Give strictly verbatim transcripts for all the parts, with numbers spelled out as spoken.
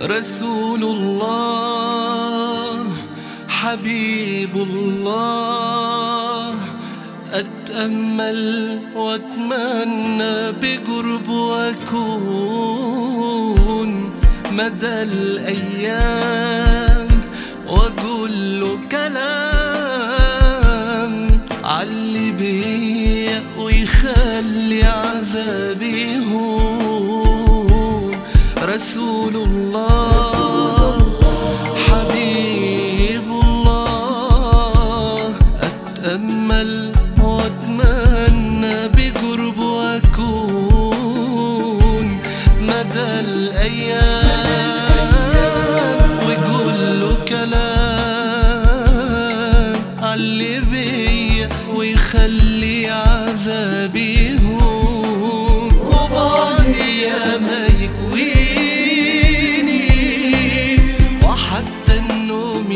رسول الله حبيب الله، أتأمل وأتمنى بقرب وأكون مدى الأيام، وأقول له كلام علي بيا ويخلي عذابي يهون. رسول الله حبيب الله، أتأمل وأتمنى بقرب وأكون مدى الأيام، ويقول له كلام علي بيا ويخلي عذابي يهون. وبعدي يا ما يكويني وحتى النوم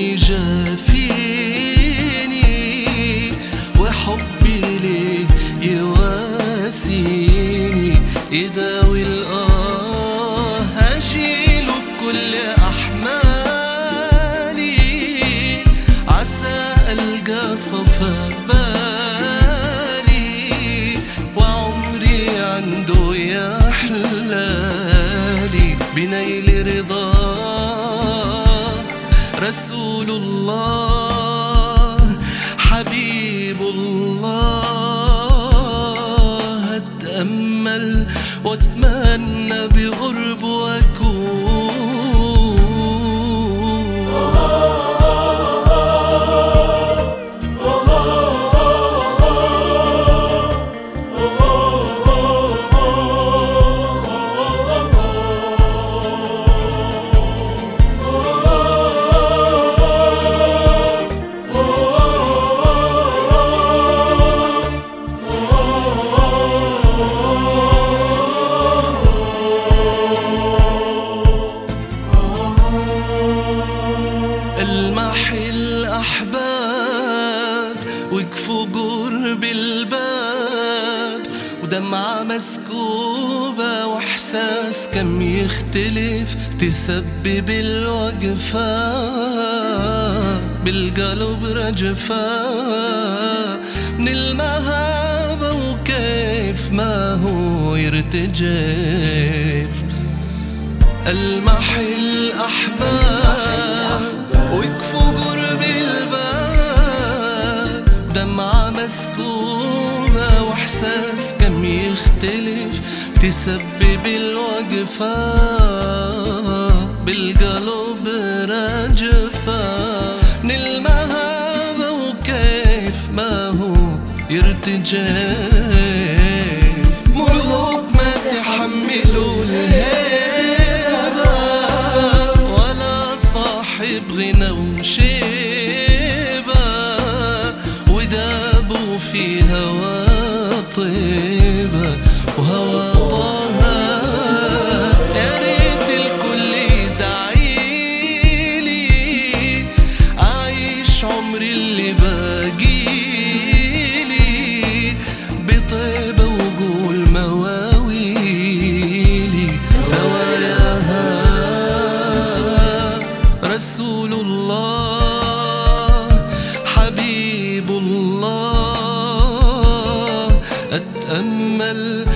يجافيني، وحبي ليه يواسيني يداوي الآه، أشيله بكل أحمالي عسى ألقى صفا بالي، وعمري عنده يا حلالي بنيل رضاه. رسول الله حبيب الله، أتأمل وأتمنى بقرب وأكون. المحي الأحباب وقفوا قرب الباب، ودمعة مسكوبة وإحساس كم يختلف تسبب الوقفة بالقلب رجفة من المهابة، وكيف ما هو يرتجف. المحي الأحباب وقفوا قرب الباب، دمعة مسكوبة وإحساس كم يختلف تسبب الوقفة بالقلب رجفة من المهابة، وكيف ما هو يرتجف. ملوك ما تحملوا الهيبة ولا صاحب غنى وشيبة، ودابوا في هوى طيبة وهوى طه. يا ريت الكل يدعيلي أعيش عمري اللي باقيلي بطيبة، وقول مواويلي سواياها. رسول الله حبيب الله، أتأمل